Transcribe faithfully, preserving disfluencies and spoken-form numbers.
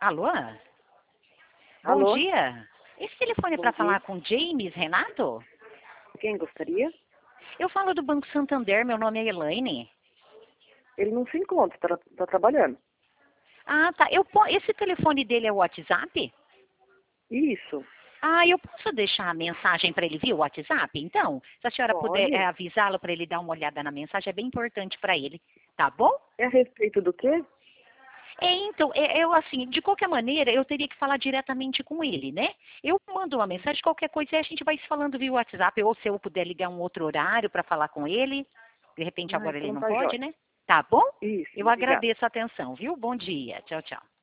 Alô? Bom Alô? dia. Esse telefone é Bom para dia. falar com James Renato? Quem gostaria? Eu falo do Banco Santander, meu nome é Elaine. Ele não se encontra, está tá trabalhando. Ah, tá. Eu, po- esse telefone dele é o WhatsApp? Isso, Ah, eu posso deixar a mensagem para ele via WhatsApp, então? Se a senhora puder é, pode. avisá-lo para ele dar uma olhada na mensagem, é bem importante para ele, tá bom? É a respeito do quê? É, então, é, eu assim, de qualquer maneira, eu teria que falar diretamente com ele, né? Eu mando uma mensagem, qualquer coisa, a gente vai se falando via WhatsApp, ou se eu puder ligar um outro horário para falar com ele, de repente Ah, agora ele então não tá pode, jóia. né? Tá bom? Isso, Eu obrigada. agradeço a atenção, viu? Bom dia. Tchau, tchau.